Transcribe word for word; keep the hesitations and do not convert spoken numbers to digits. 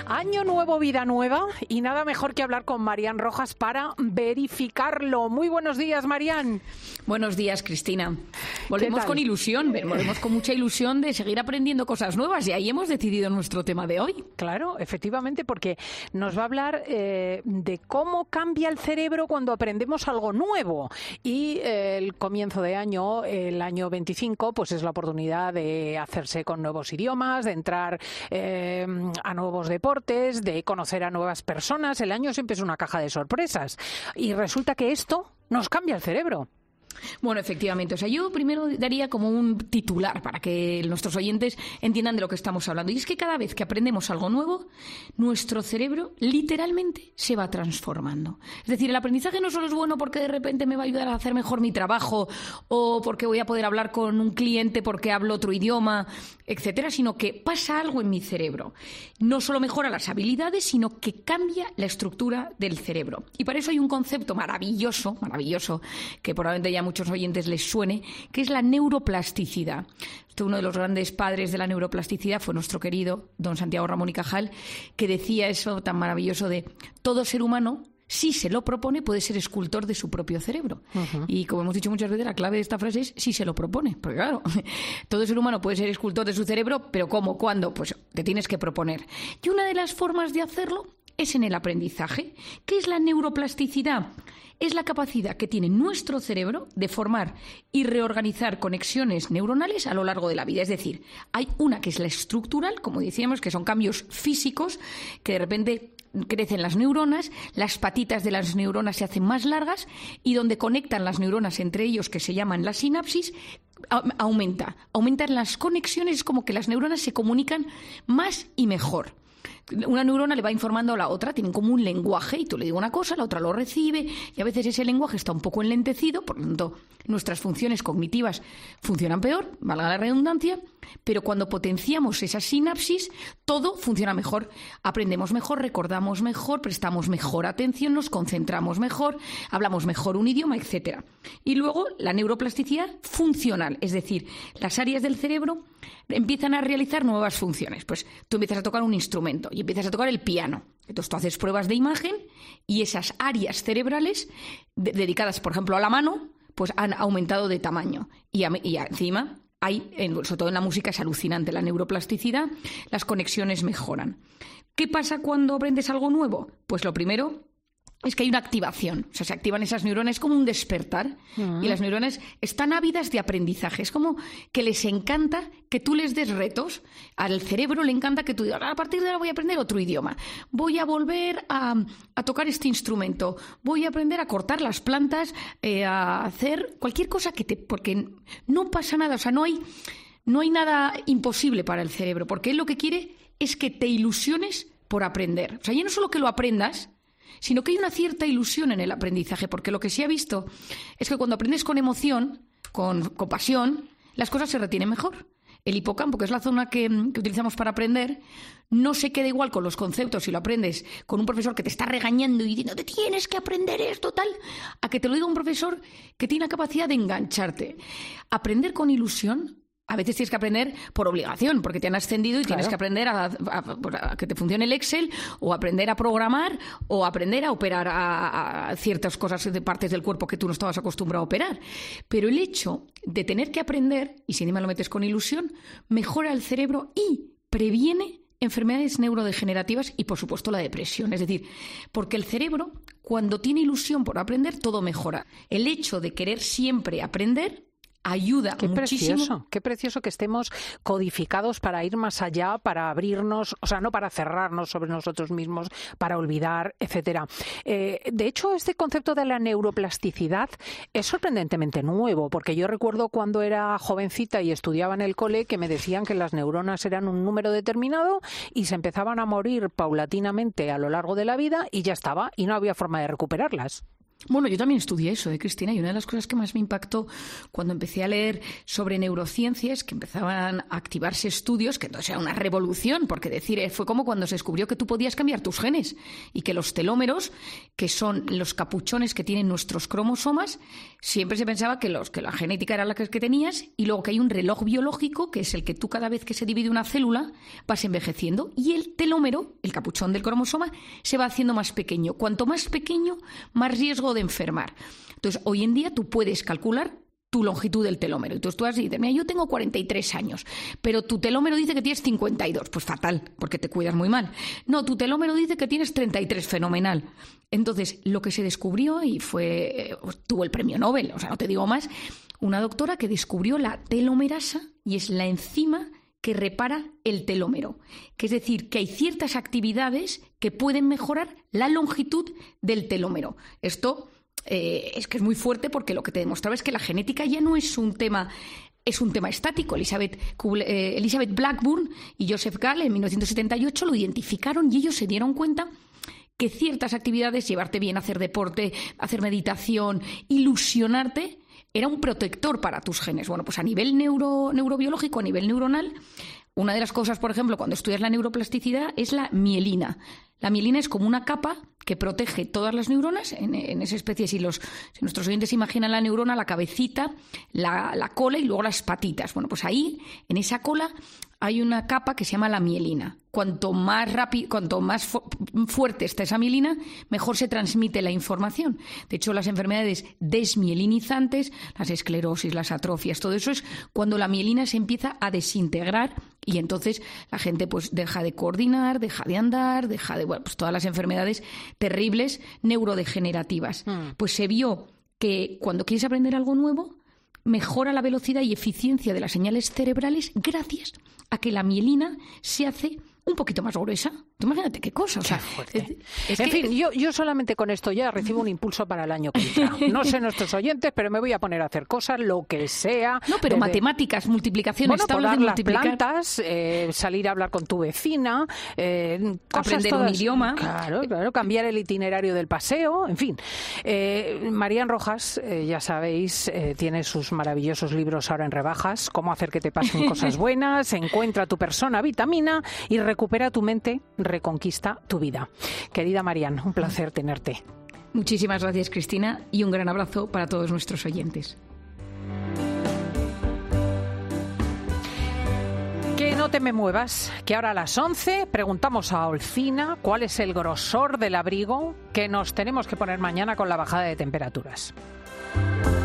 Año nuevo, vida nueva, y nada mejor que hablar con Marian Rojas para verificarlo. Muy buenos días, Marian. Buenos días, Cristina. Volvemos con ilusión, volvemos con mucha ilusión de seguir aprendiendo cosas nuevas, y ahí hemos decidido nuestro tema de hoy. Claro, efectivamente, porque nos va a hablar eh, de cómo cambia el cerebro cuando aprendemos algo nuevo. Y eh, el comienzo de año, el año veinticinco, pues es la oportunidad de hacerse con nuevos idiomas, de entrar eh, a nuevos deportes, de conocer a nuevas personas. El año siempre es una caja de sorpresas. Y resulta que esto nos cambia el cerebro. Bueno, efectivamente. O sea, yo primero daría como un titular para que nuestros oyentes entiendan de lo que estamos hablando. Y es que cada vez que aprendemos algo nuevo, nuestro cerebro literalmente se va transformando. Es decir, el aprendizaje no solo es bueno porque de repente me va a ayudar a hacer mejor mi trabajo o porque voy a poder hablar con un cliente porque hablo otro idioma, etcétera, sino que pasa algo en mi cerebro. No solo mejora las habilidades, sino que cambia la estructura del cerebro. Y para eso hay un concepto maravilloso, maravilloso, que probablemente ya a muchos oyentes les suene, que es la neuroplasticidad. Uno de los grandes padres de la neuroplasticidad fue nuestro querido don Santiago Ramón y Cajal, que decía eso tan maravilloso de todo ser humano, si se lo propone, puede ser escultor de su propio cerebro. Uh-huh. Y como hemos dicho muchas veces, la clave de esta frase es si se lo propone. Porque claro, todo ser humano puede ser escultor de su cerebro, pero ¿cómo? ¿Cuándo? Pues te tienes que proponer. Y una de las formas de hacerlo es en el aprendizaje. ¿Qué es la neuroplasticidad? Es la capacidad que tiene nuestro cerebro de formar y reorganizar conexiones neuronales a lo largo de la vida. Es decir, hay una que es la estructural, como decíamos, que son cambios físicos, que de repente crecen las neuronas, las patitas de las neuronas se hacen más largas y donde conectan las neuronas entre ellos, que se llaman la sinapsis, aumenta. Aumentan las conexiones, es como que las neuronas se comunican más y mejor. Una neurona le va informando a la otra, tienen como un lenguaje y tú le digo una cosa, la otra lo recibe y a veces ese lenguaje está un poco enlentecido, por lo tanto nuestras funciones cognitivas funcionan peor, valga la redundancia, pero cuando potenciamos esa sinapsis todo funciona mejor, aprendemos mejor, recordamos mejor, prestamos mejor atención, nos concentramos mejor, hablamos mejor un idioma, etcétera. Y luego la neuroplasticidad funcional, es decir, las áreas del cerebro empiezan a realizar nuevas funciones. Pues tú empiezas a tocar un instrumento y empiezas a tocar el piano. Entonces tú haces pruebas de imagen y esas áreas cerebrales de- dedicadas, por ejemplo, a la mano, pues han aumentado de tamaño. Y, a, y encima hay, en, sobre todo en la música, es alucinante la neuroplasticidad, las conexiones mejoran. ¿Qué pasa cuando aprendes algo nuevo? Pues lo primero es que hay una activación, o sea, se activan esas neuronas, es como un despertar, uh-huh. Y las neuronas están ávidas de aprendizaje, es como que les encanta que tú les des retos, al cerebro le encanta que tú digas, a partir de ahora voy a aprender otro idioma, voy a volver a, a tocar este instrumento, voy a aprender a cortar las plantas, eh, a hacer cualquier cosa que te... porque no pasa nada, o sea, no hay, no hay nada imposible para el cerebro, porque él lo que quiere es que te ilusiones por aprender, o sea, ya no solo que lo aprendas, sino que hay una cierta ilusión en el aprendizaje, porque lo que sí ha visto es que cuando aprendes con emoción, con, con pasión, las cosas se retienen mejor. El hipocampo, que es la zona que, que utilizamos para aprender, no se queda igual con los conceptos si lo aprendes con un profesor que te está regañando y diciendo te tienes que aprender esto, tal, a que te lo diga un profesor que tiene la capacidad de engancharte. Aprender con ilusión, a veces tienes que aprender por obligación, porque te han ascendido y claro, tienes que aprender a, a, a que te funcione el Excel, o aprender a programar, o aprender a operar a, a ciertas cosas de partes del cuerpo que tú no estabas acostumbrado a operar. Pero el hecho de tener que aprender, y si encima lo metes con ilusión, mejora el cerebro y previene enfermedades neurodegenerativas y, por supuesto, la depresión. Es decir, porque el cerebro, cuando tiene ilusión por aprender, todo mejora. El hecho de querer siempre aprender ayuda qué muchísimo. Precioso, qué precioso que estemos codificados para ir más allá, para abrirnos, o sea, no para cerrarnos sobre nosotros mismos, para olvidar, etcétera. Eh, de hecho, este concepto de la neuroplasticidad es sorprendentemente nuevo, porque yo recuerdo cuando era jovencita y estudiaba en el cole que me decían que las neuronas eran un número determinado y se empezaban a morir paulatinamente a lo largo de la vida y ya estaba, y no había forma de recuperarlas. Bueno, yo también estudié eso, ¿eh, Cristina? Y una de las cosas que más me impactó cuando empecé a leer sobre neurociencias, que empezaban a activarse estudios, que entonces era una revolución, porque decir, eh, fue como cuando se descubrió que tú podías cambiar tus genes y que los telómeros, que son los capuchones que tienen nuestros cromosomas, siempre se pensaba que, los, que la genética era la que, que tenías, y luego que hay un reloj biológico, que es el que tú cada vez que se divide una célula vas envejeciendo, y el telómero, el capuchón del cromosoma, se va haciendo más pequeño. Cuanto más pequeño, más riesgo de enfermar. Entonces, hoy en día tú puedes calcular tu longitud del telómero. Entonces tú vas y dices, mira, yo tengo cuarenta y tres años, pero tu telómero dice que tienes cincuenta y dos. Pues fatal, porque te cuidas muy mal. No, tu telómero dice que tienes treinta y tres, fenomenal. Entonces, lo que se descubrió, y fue, tuvo el premio Nobel, o sea, no te digo más, una doctora que descubrió la telomerasa, y es la enzima que repara el telómero. Que es decir, que hay ciertas actividades que pueden mejorar la longitud del telómero. Esto eh, es que es muy fuerte, porque lo que te demostraba es que la genética ya no es un tema... Es un tema estático. Elizabeth, eh, Elizabeth Blackburn y Joseph Gall en mil novecientos setenta y ocho lo identificaron, y ellos se dieron cuenta que ciertas actividades, llevarte bien, hacer deporte, hacer meditación, ilusionarte, era un protector para tus genes. Bueno, pues a nivel neuro, neurobiológico, a nivel neuronal, una de las cosas, por ejemplo, cuando estudias la neuroplasticidad, es la mielina. La mielina es como una capa que protege todas las neuronas en, en esa especie. Si, los, si nuestros oyentes imaginan la neurona, la cabecita, la, la cola y luego las patitas. Bueno, pues ahí, en esa cola, hay una capa que se llama la mielina. Cuanto más rápido, cuanto más fu- fuerte está esa mielina, mejor se transmite la información. De hecho, las enfermedades desmielinizantes, las esclerosis, las atrofias, todo eso es cuando la mielina se empieza a desintegrar, y entonces la gente pues deja de coordinar, deja de andar, deja de, bueno, pues todas las enfermedades terribles neurodegenerativas. Mm. Pues se vio que cuando quieres aprender algo nuevo, mejora la velocidad y eficiencia de las señales cerebrales gracias a que la mielina se hace un poquito más gruesa. Tú imagínate qué cosa. O sea, es, es en que... fin, yo, yo solamente con esto ya recibo un impulso para el año que viene. No sé nuestros oyentes, pero me voy a poner a hacer cosas, lo que sea. No, pero desde... matemáticas, multiplicaciones, bueno, tablas de multiplicar. Las plantas, eh, salir a hablar con tu vecina, eh, aprender todas... un idioma. Claro, claro, cambiar el itinerario del paseo, en fin. Eh, Marían Rojas, eh, ya sabéis, eh, tiene sus maravillosos libros ahora en rebajas, Cómo hacer que te pasen cosas buenas, Encuentra tu persona vitamina y Recupera tu mente, reconquista tu vida. Querida Marían, un placer tenerte. Muchísimas gracias, Cristina, y un gran abrazo para todos nuestros oyentes. Que no te me muevas, que ahora a las once preguntamos a Olcina cuál es el grosor del abrigo que nos tenemos que poner mañana con la bajada de temperaturas.